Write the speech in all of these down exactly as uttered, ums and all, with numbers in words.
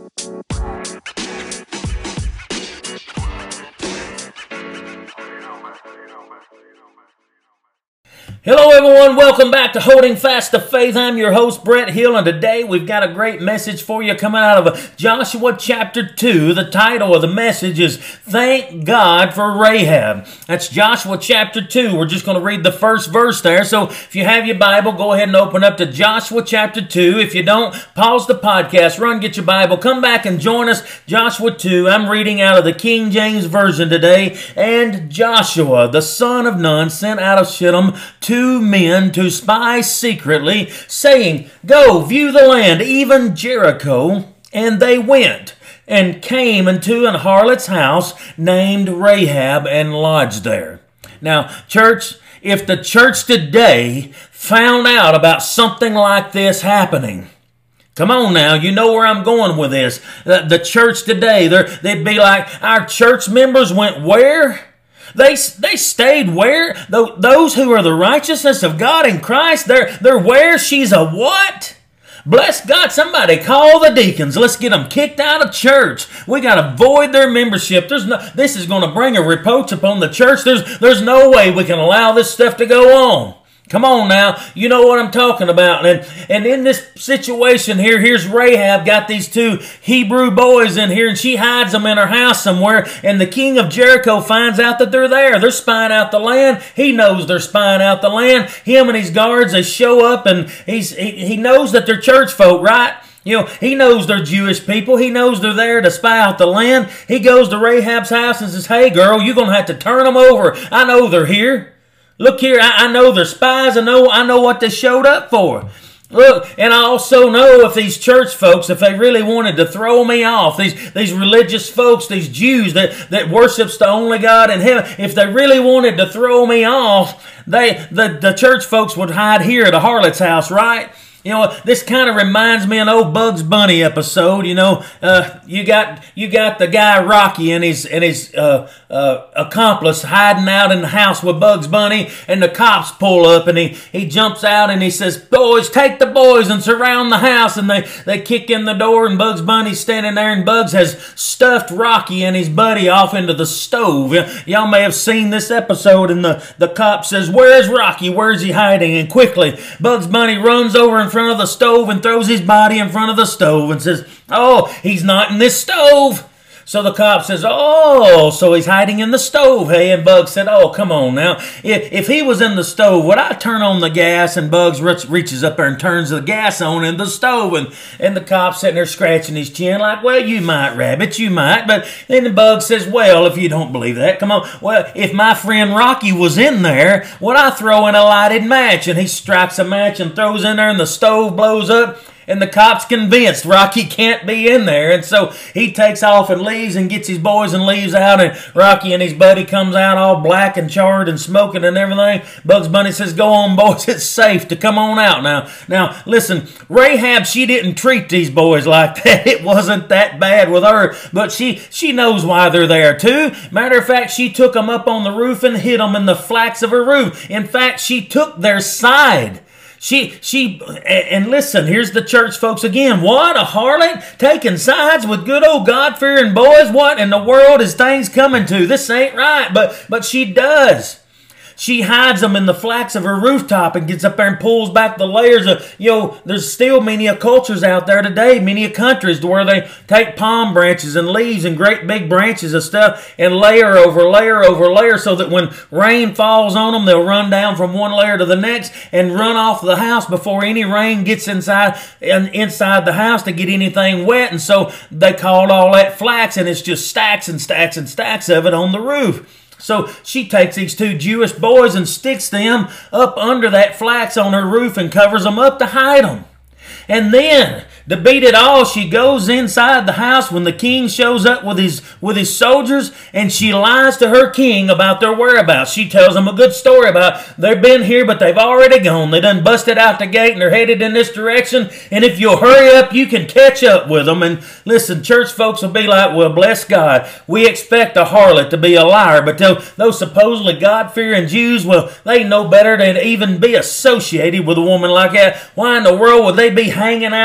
Hello everyone, welcome back to Holding Fast to Faith. I'm your host Brett Hill, and today we've got a great message for you coming out of Joshua chapter two. The title of the message is Thank God for Rahab. That's Joshua chapter two. We're just going to read the first verse there. So if you have your Bible, go ahead and open up to Joshua chapter two. If you don't, pause the podcast, run, get your Bible, come back and join us. Joshua two. I'm reading out of the King James Version today. And Joshua, the son of Nun, sent out of Shittim two men to spy secretly, saying, Go, view the land, even Jericho. And they went, and came into an harlot's house named Rahab, and lodged there. Now, church, if the church today found out about something like this happening, come on now, you know where I'm going with this. The, the church today, they'd be like, our church members went where? They they stayed where? Those who are the righteousness of God in Christ, they're, they're where? She's a what? Bless God, somebody call the deacons. Let's get them kicked out of church. We got to void their membership. There's no, this is going to bring a reproach upon the church. There's, there's no way we can allow this stuff to go on. Come on now, you know what I'm talking about. And, and in this situation here, here's Rahab got these two Hebrew boys in here, and she hides them in her house somewhere, and the king of Jericho finds out that they're there. They're spying out the land. He knows they're spying out the land. Him and his guards, they show up, and he's, he, he knows that they're church folk, right? You know, he knows they're Jewish people. He knows they're there to spy out the land. He goes to Rahab's house and says, Hey, girl, you're going to have to turn them over. I know they're here. Look here, I, I know they're spies. I know, I know what they showed up for. Look, and I also know if these church folks, if they really wanted to throw me off, these, these religious folks, these Jews that, that worships the only God in heaven, if they really wanted to throw me off, they the, the church folks would hide here at a harlot's house, right? You know, this kind of reminds me of an old Bugs Bunny episode. You know, uh, you got you got the guy Rocky and his and his uh, uh, accomplice hiding out in the house with Bugs Bunny, and the cops pull up, and he he jumps out and he says, "Boys, take the boys and surround the house." And they they kick in the door, and Bugs Bunny's standing there, and Bugs has stuffed Rocky and his buddy off into the stove. Y'all may have seen this episode, and the the cop says, "Where's Rocky? Where's he hiding?" And quickly, Bugs Bunny runs over and front of the stove and throws his body in front of the stove and says, "Oh, he's not in this stove." So the cop says, "Oh, so he's hiding in the stove, hey?" And Bugs said, "Oh, come on now. If, if he was in the stove, would I turn on the gas?" And Bugs reach, reaches up there and turns the gas on in the stove. And, and the cop's sitting there scratching his chin like, "Well, you might, Rabbit, you might." But then the Bugs says, "Well, if you don't believe that, come on. Well, if my friend Rocky was in there, would I throw in a lighted match?" And he strikes a match and throws in there, and the stove blows up. And the cop's convinced Rocky can't be in there. And so he takes off and leaves and gets his boys and leaves out. And Rocky and his buddy comes out all black and charred and smoking and everything. Bugs Bunny says, "Go on, boys. It's safe to come on out now." Now, listen, Rahab, she didn't treat these boys like that. It wasn't that bad with her. But she, she knows why they're there, too. Matter of fact, she took them up on the roof and hid them in the flax of her roof. In fact, she took their side. She, she, and listen, here's the church folks again. What? A harlot taking sides with good old God-fearing boys? What in the world is things coming to? This ain't right, but, but she does. She hides them in the flax of her rooftop and gets up there and pulls back the layers of, you know, there's still many a cultures out there today, many a countries to where they take palm branches and leaves and great big branches of stuff and layer over layer over layer so that when rain falls on them, they'll run down from one layer to the next and run off the house before any rain gets inside, inside the house to get anything wet. And so they called all that flax, and it's just stacks and stacks and stacks of it on the roof. So she takes these two Jewish boys and sticks them up under that flax on her roof and covers them up to hide them. And then, to beat it all, she goes inside the house when the king shows up with his with his soldiers, and she lies to her king about their whereabouts. She tells him a good story about they've been here, but they've already gone. They done busted out the gate, and they're headed in this direction, and if you'll hurry up, you can catch up with them. And listen, church folks will be like, "Well, bless God, we expect a harlot to be a liar," but those supposedly God-fearing Jews, well, they know better than to even be associated with a woman like that. Why in the world would they be hanging out with some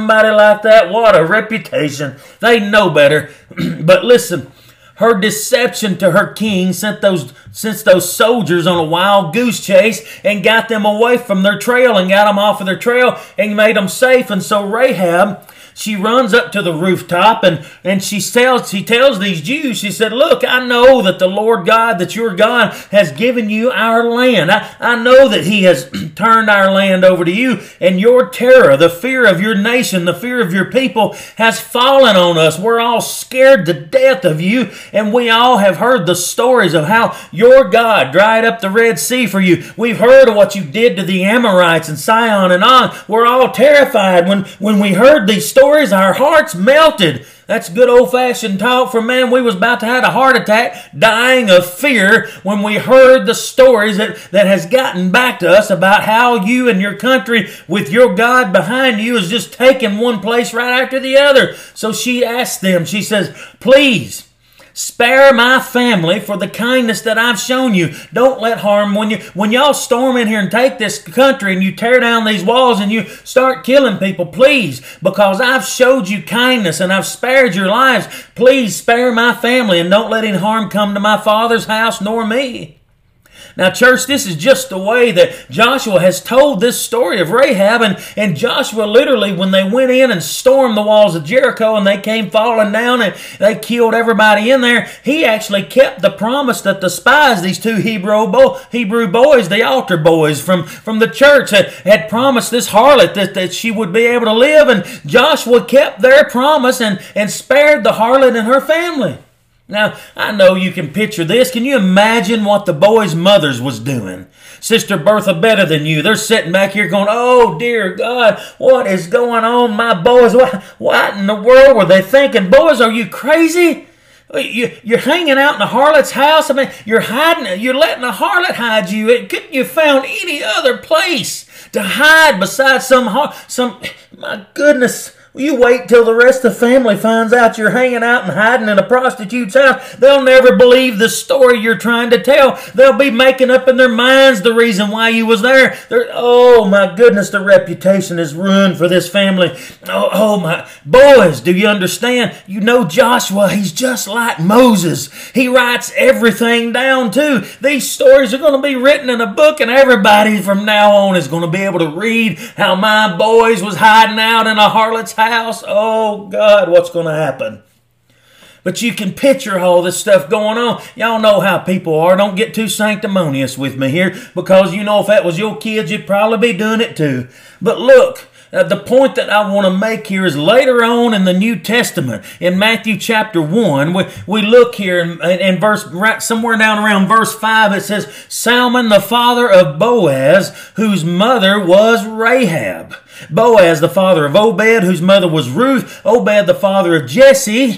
somebody like that, what a reputation. They know better. But listen, her deception to her king sent those, sent those soldiers on a wild goose chase and got them away from their trail and got them off of their trail and made them safe. And so Rahab, she runs up to the rooftop and, and she tells she tells these Jews, she said, look, I know that the Lord God, that your God has given you our land. I, I know that he has turned our land over to you, and your terror, the fear of your nation, the fear of your people has fallen on us. We're all scared to death of you, and we all have heard the stories of how your God dried up the Red Sea for you. We've heard of what you did to the Amorites and Sihon and On. We're all terrified. When, when we heard these stories, our hearts melted. That's good old-fashioned talk for man. We was about to have a heart attack, dying of fear when we heard the stories that, that has gotten back to us about how you and your country with your God behind you is just taking one place right after the other. So she asked them, she says, please, spare my family for the kindness that I've shown you. Don't let harm, when you when y'all storm in here and take this country and you tear down these walls and you start killing people, please, because I've showed you kindness and I've spared your lives, please spare my family and don't let any harm come to my father's house nor me. Now, church, this is just the way that Joshua has told this story of Rahab. And, and Joshua literally, when they went in and stormed the walls of Jericho and they came falling down and they killed everybody in there, he actually kept the promise that the spies, these two Hebrew, bo- Hebrew boys, the altar boys from, from the church, had, had promised this harlot that, that she would be able to live. And Joshua kept their promise and, and spared the harlot and her family. Now, I know you can picture this. Can you imagine what the boys' mothers was doing? Sister Bertha better than you. They're sitting back here going, oh, dear God, what is going on, my boys? What, what in the world were they thinking? Boys, are you crazy? You, you're hanging out in a harlot's house. I mean, you're hiding. You're letting a harlot hide you. Couldn't you found any other place to hide besides some har- some? My goodness. You wait till the rest of the family finds out you're hanging out and hiding in a prostitute's house. They'll never believe the story you're trying to tell. They'll be making up in their minds the reason why you was there. They're, oh, my goodness, the reputation is ruined for this family. Oh, oh, my. Boys, do you understand? You know Joshua, he's just like Moses. He writes everything down, too. These stories are going to be written in a book, and everybody from now on is going to be able to read how my boys was hiding out in a harlot's house. House. Oh, God, what's going to happen? But you can picture all this stuff going on. Y'all know how people are. Don't get too sanctimonious with me here, because you know if that was your kids, you'd probably be doing it too. But look, uh, the point that I want to make here is later on in the New Testament, in Matthew chapter one, we, we look here in, in verse, right, somewhere down around verse five, it says, Salmon, the father of Boaz, whose mother was Rahab. Boaz, the father of Obed, whose mother was Ruth. Obed, the father of Jesse.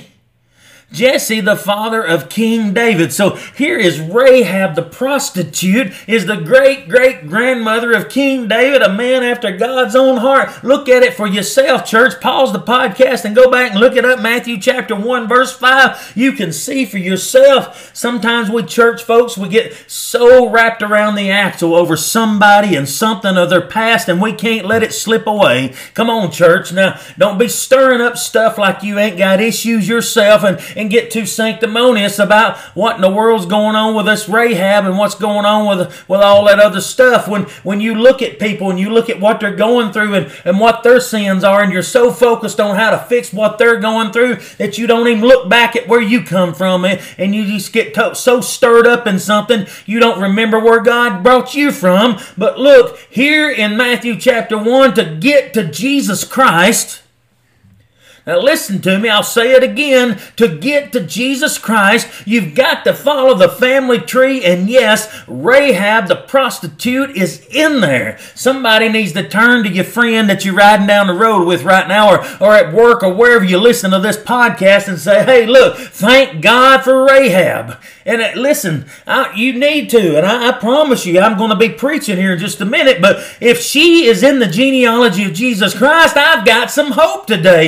Jesse, the father of King David. So here is Rahab the prostitute, is the great-great-grandmother of King David, a man after God's own heart. Look at it for yourself, church. Pause the podcast and go back and look it up. Matthew chapter one, verse five. You can see for yourself. Sometimes we church folks, we get so wrapped around the axle over somebody and something of their past, and we can't let it slip away. Come on, church. Now, don't be stirring up stuff like you ain't got issues yourself, and and get too sanctimonious about what in the world's going on with this Rahab and what's going on with, with all that other stuff. When when you look at people and you look at what they're going through and, and what their sins are, and you're so focused on how to fix what they're going through that you don't even look back at where you come from, and, and you just get to, so stirred up in something you don't remember where God brought you from. But look, here in Matthew chapter one, to get to Jesus Christ. Now listen to me, I'll say it again. To get to Jesus Christ, you've got to follow the family tree. And yes, Rahab the prostitute is in there. Somebody needs to turn to your friend that you're riding down the road with right now, or, or at work, or wherever you listen to this podcast, and say, hey, look, thank God for Rahab. And uh, listen, I, you need to, and I, I promise you, I'm going to be preaching here in just a minute, but if she is in the genealogy of Jesus Christ, I've got some hope today. You've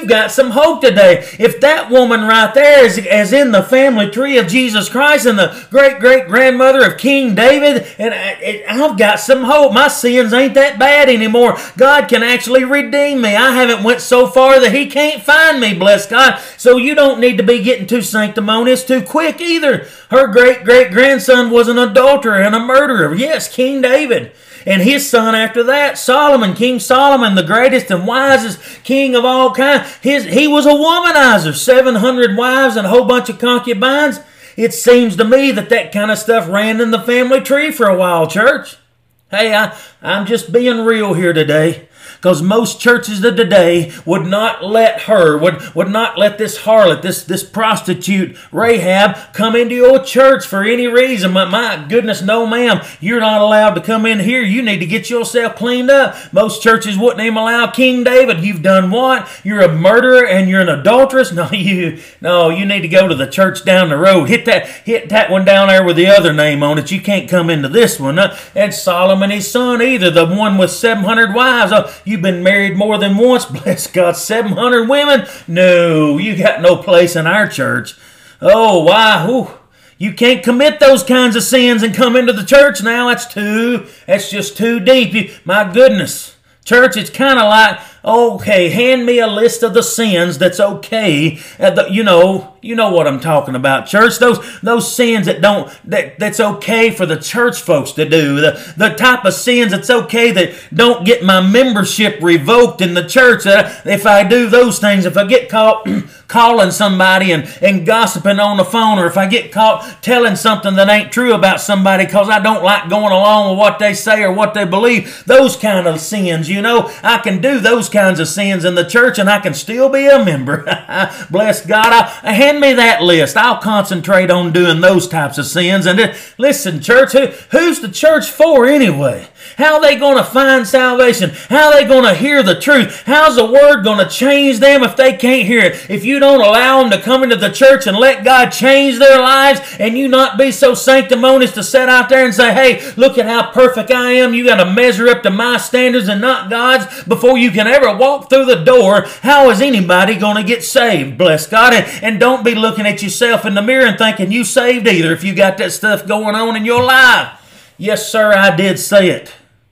you've got some hope today. If that woman right there is, is in the family tree of Jesus Christ and the great-great-grandmother of King David, and I, I've got some hope. My sins ain't that bad anymore. God can actually redeem me. I haven't went so far that he can't find me, bless God. So you don't need to be getting too sanctimonious too quick either. Her great-great-grandson was an adulterer and a murderer. Yes, King David. And his son after that, Solomon, King Solomon, the greatest and wisest king of all kind. His, he was a womanizer, seven hundred wives and a whole bunch of concubines. It seems to me that that kind of stuff ran in the family tree for a while, church. Hey, I, I'm just being real here today. Because most churches of today would not let her, would, would not let this harlot, this, this prostitute, Rahab, come into your church for any reason. My, my goodness, no ma'am, you're not allowed to come in here. You need to get yourself cleaned up. Most churches wouldn't even allow King David. You've done what? You're a murderer and you're an adulteress? No, you, no, you need to go to the church down the road. Hit that, hit that one down there with the other name on it. You can't come into this one. Uh, and Solomon, his son, either. The one with seven hundred wives. Uh, you You've been married more than once, bless God, seven hundred women? No, you got no place in our church. Oh, why? Ooh, you can't commit those kinds of sins and come into the church now. That's too, that's just too deep. You, my goodness. Church, it's kind of like, okay, hand me a list of the sins that's okay. Uh, the, you know, you know what I'm talking about, church. Those those sins that don't that that's okay for the church folks to do. The the type of sins that's okay that don't get my membership revoked in the church. Uh, if I do those things, if I get caught calling somebody and, and gossiping on the phone, or if I get caught telling something that ain't true about somebody because I don't like going along with what they say or what they believe, those kind of sins, you know, I can do those kinds of sins in the church and I can still be a member. Bless God. I, hand me that list. I'll concentrate on doing those types of sins. And uh, listen, church, who, who's the church for anyway? How are they going to find salvation? How are they going to hear the truth? How's the word going to change them if they can't hear it? If you don't allow them to come into the church and let God change their lives, and you not be so sanctimonious to sit out there and say, hey, look at how perfect I am. You got to measure up to my standards and not God's before you can ever walk through the door. How is anybody going to get saved? Bless God. And, and don't be looking at yourself in the mirror and thinking you saved either if you got that stuff going on in your life. Yes, sir, I did say it.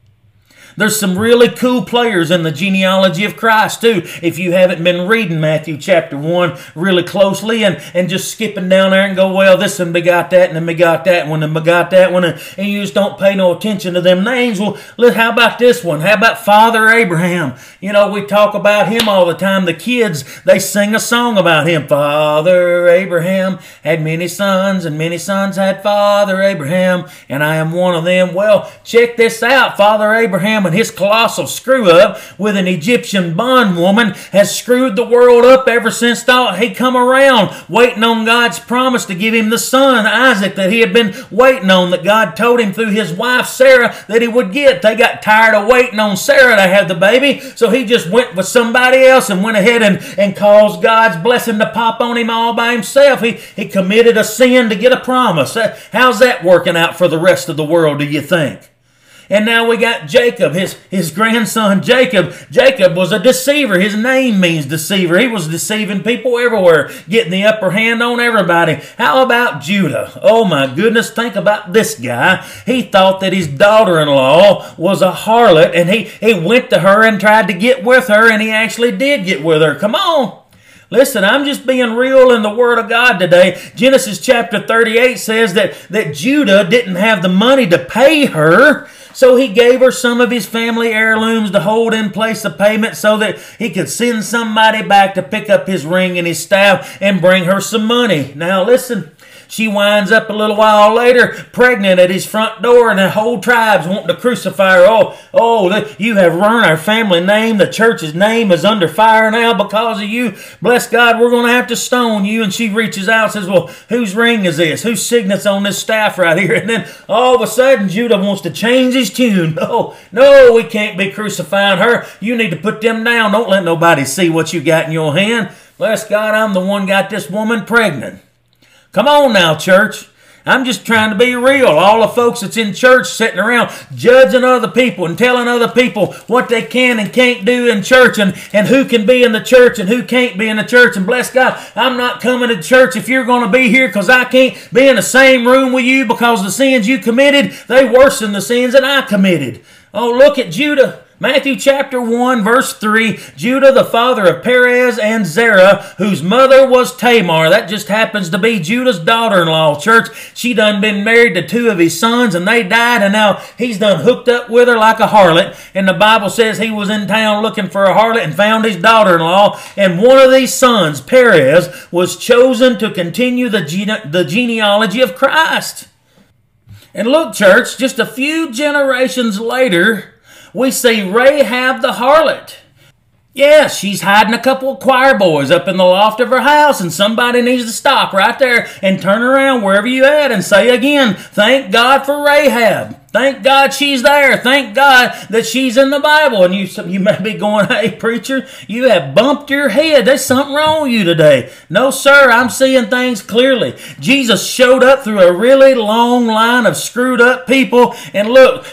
There's some really cool players in the genealogy of Christ, too. If you haven't been reading Matthew chapter one really closely and, and just skipping down there and go, well, this one begot that, and then begot that one, and begot that one, and, and you just don't pay no attention to them names. Well, look, how about this one? How about Father Abraham? You know, we talk about him all the time. The kids, they sing a song about him. Father Abraham had many sons, and many sons had Father Abraham, and I am one of them. Well, check this out. Father Abraham and his colossal screw-up with an Egyptian bondwoman has screwed the world up ever since thought he come around, waiting on God's promise to give him the son, Isaac, that he had been waiting on, that God told him through his wife, Sarah, that he would get. They got tired of waiting on Sarah to have the baby, so he just went with somebody else and went ahead and, and caused God's blessing to pop on him all by himself. He, he committed a sin to get a promise. How's that working out for the rest of the world, do you think? And now we got Jacob, his, his grandson Jacob. Jacob was a deceiver. His name means deceiver. He was deceiving people everywhere, getting the upper hand on everybody. How about Judah? Oh my goodness, think about this guy. He thought that his daughter-in-law was a harlot, and he, he went to her and tried to get with her, and he actually did get with her. Come on. Listen, I'm just being real in the Word of God today. Genesis chapter thirty-eight says that, that Judah didn't have the money to pay her, so he gave her some of his family heirlooms to hold in place of payment so that he could send somebody back to pick up his ring and his staff and bring her some money. Now listen, she winds up a little while later pregnant at his front door, and the whole tribe's wanting to crucify her. Oh, oh, you have ruined our family name. The church's name is under fire now because of you. Bless God, we're going to have to stone you. And she reaches out and says, well, whose ring is this? Whose signet's on this staff right here? And then all of a sudden, Judah wants to change his tune. No, no, we can't be crucifying her. You need to put them down. Don't let nobody see what you got in your hand. Bless God, I'm the one got this woman pregnant. Come on now, church. I'm just trying to be real. All the folks that's in church sitting around judging other people and telling other people what they can and can't do in church, and, and who can be in the church and who can't be in the church. And bless God, I'm not coming to church if you're going to be here because I can't be in the same room with you because the sins you committed, they worsen the sins that I committed. Oh, look at Judah. Matthew chapter one, verse three, Judah, the father of Perez and Zerah, whose mother was Tamar. That just happens to be Judah's daughter-in-law, church. She done been married to two of his sons, and they died, and now he's done hooked up with her like a harlot. And the Bible says he was in town looking for a harlot and found his daughter-in-law. And one of these sons, Perez, was chosen to continue the, gene the genealogy of Christ. And look, church, just a few generations later, we see Rahab the harlot. Yeah, she's hiding a couple of choir boys up in the loft of her house, and somebody needs to stop right there and turn around wherever you at and say again, thank God for Rahab. Thank God she's there. Thank God that she's in the Bible. And you, you may be going, hey, preacher, you have bumped your head. There's something wrong with you today. No, sir, I'm seeing things clearly. Jesus showed up through a really long line of screwed up people. And look,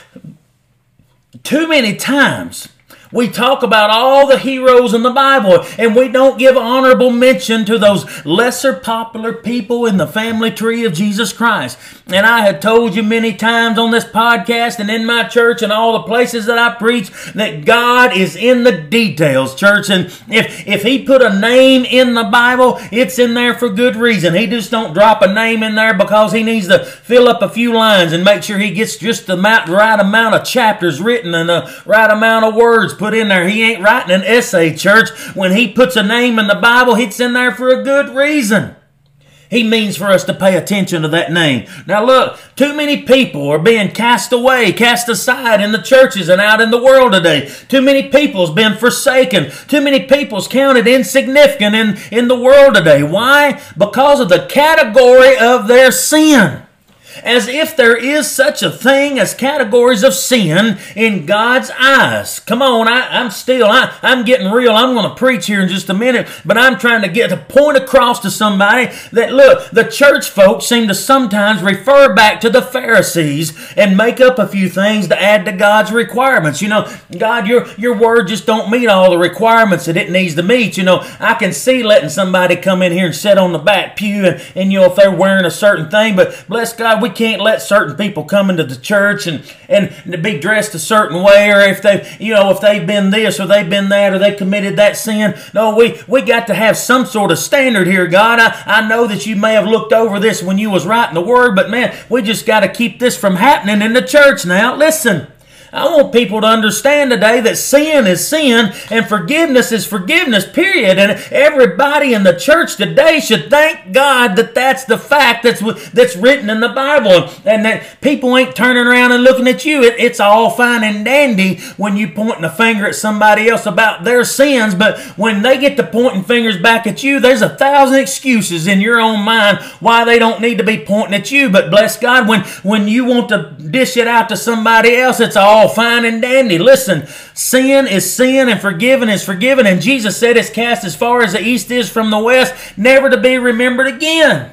too many times we talk about all the heroes in the Bible, and we don't give honorable mention to those lesser popular people in the family tree of Jesus Christ. And I have told you many times on this podcast and in my church and all the places that I preach that God is in the details, church. And if, if He put a name in the Bible, it's in there for good reason. He just don't drop a name in there because He needs to fill up a few lines and make sure He gets just the right amount of chapters written and the right amount of words put in there. He ain't writing an essay, church. When He puts a name in the Bible, it's in there for a good reason. He means for us to pay attention to that name. Now look, too many people are being cast away, cast aside in the churches and out in the world today. Too many people's been forsaken. Too many people's counted insignificant in, in the world today. Why? Because of the category of their sin. As if there is such a thing as categories of sin in God's eyes. Come on, I, I'm still, I, I'm getting real. I'm going to preach here in just a minute, but I'm trying to get a point across to somebody that, look, the church folks seem to sometimes refer back to the Pharisees and make up a few things to add to God's requirements. You know, God, your, your word just don't meet all the requirements that it needs to meet. You know, I can see letting somebody come in here and sit on the back pew and, and you know, if they're wearing a certain thing, but bless God, we can't let certain people come into the church and, and be dressed a certain way, or if they, you know, if they've been this or they've been that or they committed that sin. No, we, we got to have some sort of standard here, God. I, I know that you may have looked over this when you was writing the word, but man, we just got to keep this from happening in the church now. Listen. I want people to understand today that sin is sin and forgiveness is forgiveness, period. And everybody in the church today should thank God that that's the fact that's that's written in the Bible, and that people ain't turning around and looking at you. It, it's all fine and dandy when you pointing a finger at somebody else about their sins, but when they get to pointing fingers back at you, there's a thousand excuses in your own mind why they don't need to be pointing at you. But bless God, when, when you want to dish it out to somebody else, it's all fine and dandy. Listen, sin is sin and forgiven is forgiven, and Jesus said it's cast as far as the east is from the west, never to be remembered again.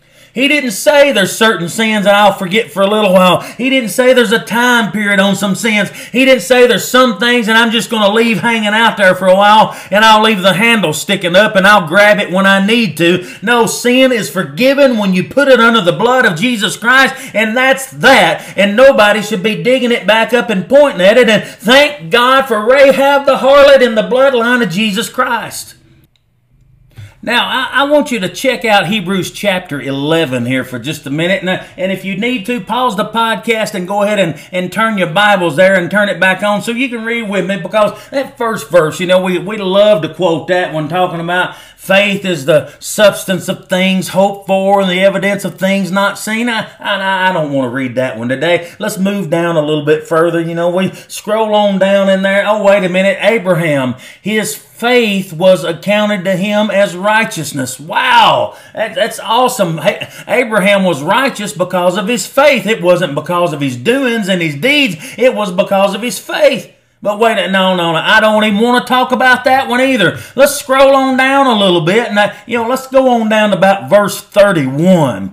He didn't say there's certain sins that I'll forget for a little while. He didn't say there's a time period on some sins. He didn't say there's some things that I'm just going to leave hanging out there for a while and I'll leave the handle sticking up and I'll grab it when I need to. No, sin is forgiven when you put it under the blood of Jesus Christ, and that's that. And nobody should be digging it back up and pointing at it. And thank God for Rahab the harlot in the bloodline of Jesus Christ. Now, I, I want you to check out Hebrews chapter eleven here for just a minute. And, uh, and if you need to, pause the podcast and go ahead and, and turn your Bibles there and turn it back on so you can read with me, because that first verse, you know, we, we love to quote that when talking about faith is the substance of things hoped for and the evidence of things not seen. I, I, I don't want to read that one today. Let's move down a little bit further. You know, we scroll on down in there. Oh, wait a minute. Abraham, his faith was accounted to him as righteousness. Wow, that, that's awesome. Hey, Abraham was righteous because of his faith. It wasn't because of his doings and his deeds. It was because of his faith. But wait, no, no, no, I don't even want to talk about that one either. Let's scroll on down a little bit, and I, you know, let's go on down to about verse thirty-one.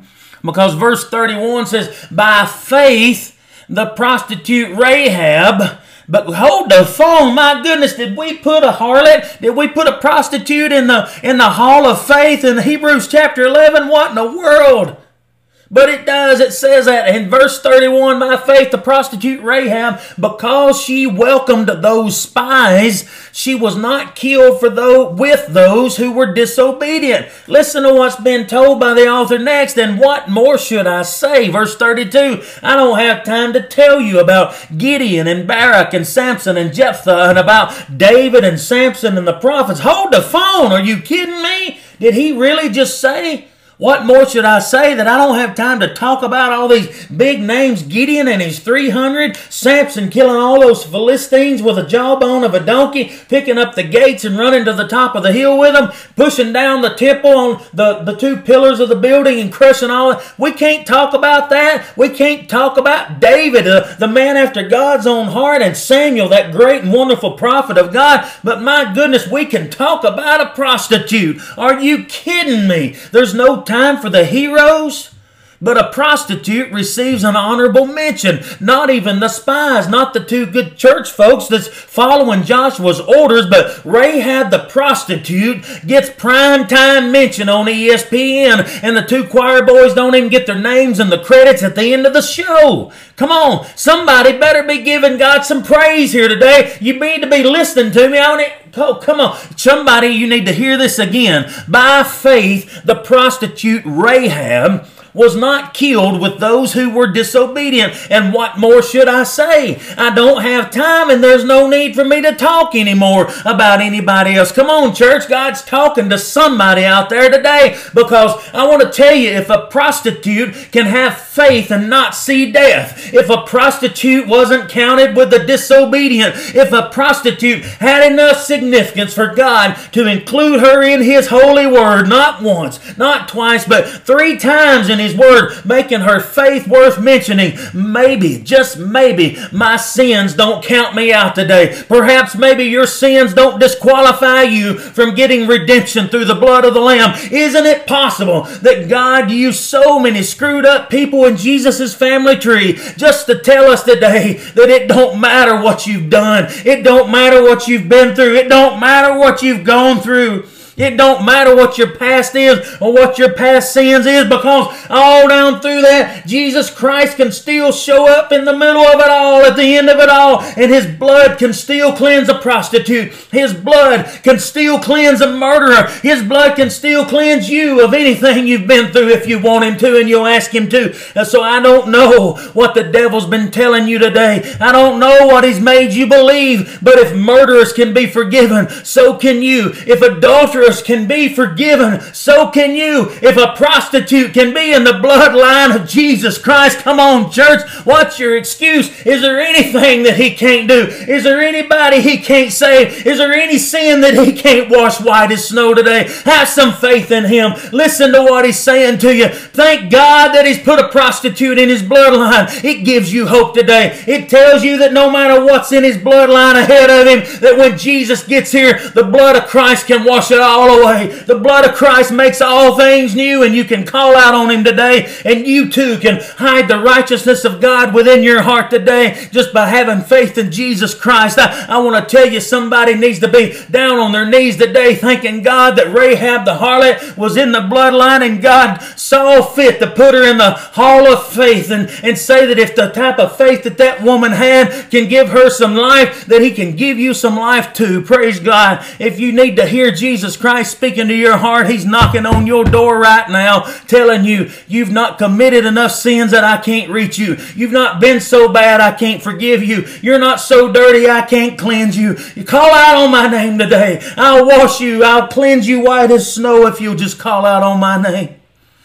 Because verse thirty-one says, by faith the prostitute Rahab, but hold the phone, my goodness, did we put a harlot, did we put a prostitute in the in the hall of faith in Hebrews chapter eleven? What in the world? But it does. It says that in verse thirty-one, by faith, the prostitute Rahab, because she welcomed those spies, she was not killed for those, with those who were disobedient. Listen to what's been told by the author next. And what more should I say? Verse thirty-two, I don't have time to tell you about Gideon and Barak and Samson and Jephthah and about David and Samson and the prophets. Hold the phone. Are you kidding me? Did he really just say? What more should I say that I don't have time to talk about all these big names? Gideon and his three hundred, Samson killing all those Philistines with a jawbone of a donkey, picking up the gates and running to the top of the hill with them, pushing down the temple on the, the two pillars of the building and crushing all that. We can't talk about that. We can't talk about David, uh, the man after God's own heart, and Samuel, that great and wonderful prophet of God. But my goodness, we can talk about a prostitute. Are you kidding me? There's no time for the heroes, but a prostitute receives an honorable mention. Not even the spies, not the two good church folks that's following Joshua's orders, but Rahab the prostitute gets prime time mention on E S P N, and the two choir boys don't even get their names in the credits at the end of the show. Come on, somebody better be giving God some praise here today. You need to be listening to me on it. Oh, come on. Somebody, you need to hear this again. By faith, the prostitute Rahab was not killed with those who were disobedient. And what more should I say? I don't have time, and there's no need for me to talk anymore about anybody else. Come on, church. God's talking to somebody out there today, because I want to tell you, if a prostitute can have faith and not see death, if a prostitute wasn't counted with the disobedient, if a prostitute had enough significance for God to include her in His holy word, not once, not twice, but three times in His word, making her faith worth mentioning, maybe, just maybe, my sins don't count me out today. Perhaps maybe your sins don't disqualify you from getting redemption through the blood of the Lamb. Isn't it possible that God used so many screwed up people in Jesus' family tree just to tell us today that it don't matter what you've done. It don't matter what you've been through. It don't matter what you've gone through. It don't matter what your past is or what your past sins is, because all down through that, Jesus Christ can still show up in the middle of it all, at the end of it all, and His blood can still cleanse a prostitute. His blood can still cleanse a murderer. His blood can still cleanse you of anything you've been through if you want Him to and you'll ask Him to. And so I don't know what the devil's been telling you today. I don't know what he's made you believe, but if murderers can be forgiven, so can you. If adulterers can be forgiven, so can you. If a prostitute can be in the bloodline of Jesus Christ, come on, church, what's your excuse? Is there anything that He can't do? Is there anybody He can't save? Is there any sin that He can't wash white as snow today? Have some faith in Him. Listen to what He's saying to you. Thank God that He's put a prostitute in His bloodline. It gives you hope today. It tells you that no matter what's in His bloodline ahead of Him, that when Jesus gets here, the blood of Christ can wash it all away. The blood of Christ makes all things new, and you can call out on Him today, and you too can hide the righteousness of God within your heart today just by having faith in Jesus Christ. I, I want to tell you, somebody needs to be down on their knees today thanking God that Rahab the harlot was in the bloodline, and God saw fit to put her in the hall of faith, and, and say that if the type of faith that that woman had can give her some life, that He can give you some life too. Praise God. If you need to hear Jesus Christ speaking to your heart, He's knocking on your door right now, telling you you've not committed enough sins that I can't reach you. You've not been so bad I can't forgive you. You're not so dirty I can't cleanse you. You call out on my name today. I'll wash you. I'll cleanse you white as snow if you'll just call out on my name.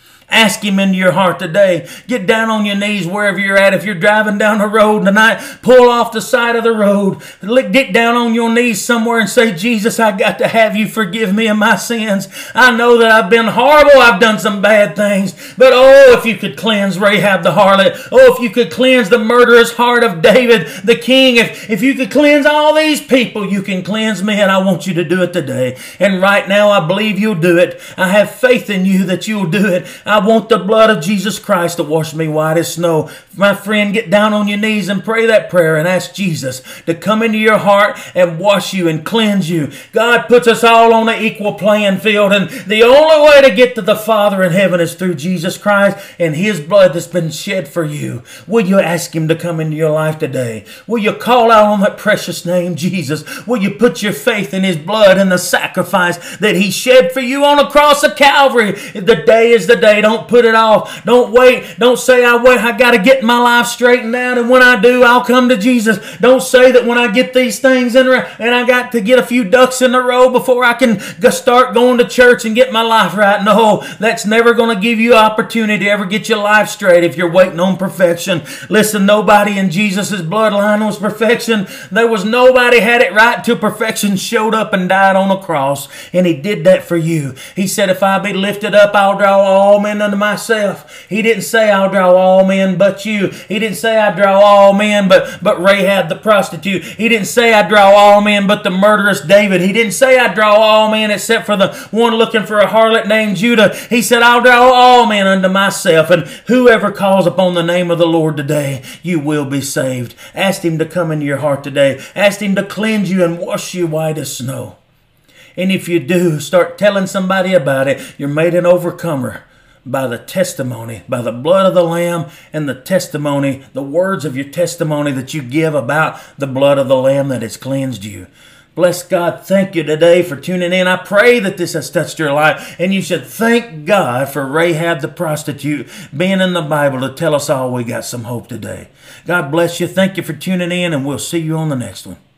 Ask Him into your heart today. Get down on your knees wherever you're at. If you're driving down the road tonight, pull off the side of the road. Get down on your knees somewhere and say, Jesus, I got to have You forgive me of my sins. I know that I've been horrible. I've done some bad things. But oh, if You could cleanse Rahab the harlot. Oh, if You could cleanse the murderous heart of David the king. If, if You could cleanse all these people, You can cleanse me, and I want You to do it today. And right now, I believe You'll do it. I have faith in You that You'll do it. I I want the blood of Jesus Christ to wash me white as snow. My friend, get down on your knees and pray that prayer and ask Jesus to come into your heart and wash you and cleanse you. God puts us all on an equal playing field, and the only way to get to the Father in heaven is through Jesus Christ and His blood that's been shed for you. Will you ask Him to come into your life today? Will you call out on that precious name, Jesus? Will you put your faith in His blood and the sacrifice that He shed for you on the cross of Calvary? The day is the day. Don't put it off. Don't wait. Don't say, I wait. I got to get my life straightened out, and when I do, I'll come to Jesus. Don't say that when I get these things in and I got to get a few ducks in a row before I can start going to church and get my life right. No, that's never going to give you opportunity to ever get your life straight if you're waiting on perfection. Listen, nobody in Jesus' bloodline was perfection. There was nobody had it right till perfection showed up and died on a cross, and He did that for you. He said, if I be lifted up, I'll draw all men unto myself. He didn't say I'll draw all men but you. He didn't say I draw all men but, but Rahab the prostitute. He didn't say I draw all men but the murderous David. He didn't say I draw all men except for the one looking for a harlot named Judah. He said, I'll draw all men unto myself, and whoever calls upon the name of the Lord today, you will be saved. Ask Him to come into your heart today. Ask Him to cleanse you and wash you white as snow. And if you do, start telling somebody about it. You're made an overcomer by the testimony, by the blood of the Lamb and the testimony, the words of your testimony that you give about the blood of the Lamb that has cleansed you. Bless God. Thank you today for tuning in. I pray that this has touched your life, and you should thank God for Rahab the prostitute being in the Bible to tell us all we got some hope today. God bless you. Thank you for tuning in, and we'll see you on the next one.